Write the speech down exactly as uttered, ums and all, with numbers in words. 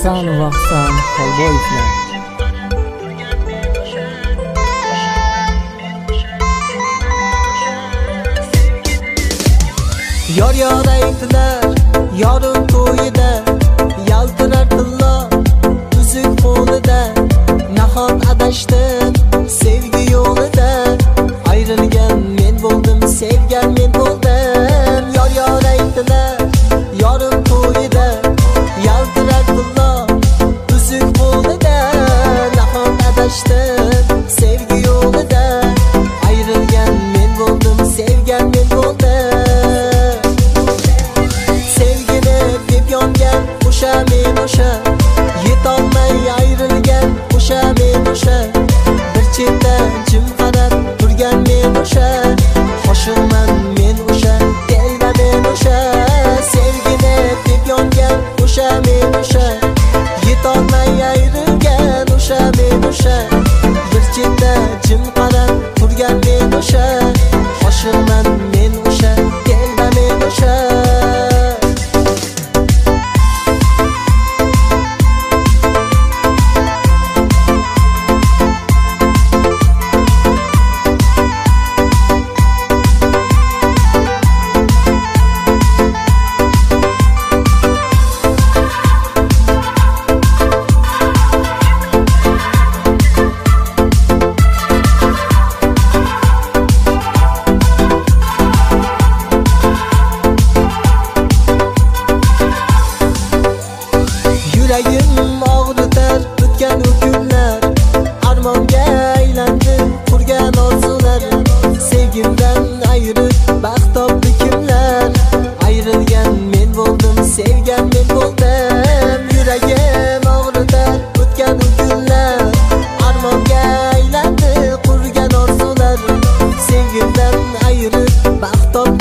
Hasan va Husan Xolboyevlar. Yor yor aytdilar, yorim to'yida, yaltirar tilla uzuk qo'lida. Nahot adashdim sevgi yo'lida, ayrilgan men bo'ldim, sevgan men bo'ldim. Yor yor aytdilar, yorim to'yida, yaltirar tilla uzuk qo'lida. Nahot adashdim sevgi yo'lida, ayrilgan men bo'ldim, sevgan men bo'ldim. O'sha men o'sha, yetolmay ayrilgan o'sha men o'sha, bir chetda jim qarab turgan men o'sha, qo'shilman men o'sha, telba men o'sha. Sevgini deb yongan o'sha men o'sha, yetolmay ayrilgan o'sha men o'sha, bir chetda jim qarab turgan men o'sha, qo'shilman men o'sha, telba men o'sha. Yuragim og'ritar o'tgan u kunlar, armonga aylandi qurgan orzular. Sevgimdan ayirib baxt topdi kimlar, ayrilgan men bo'ldim, sevgan men bo'ldim. Yuragim og'ritar o'tgan u kunlar, armonga aylandi qurgan orzular. Sevgimdan ayirib baxt topdi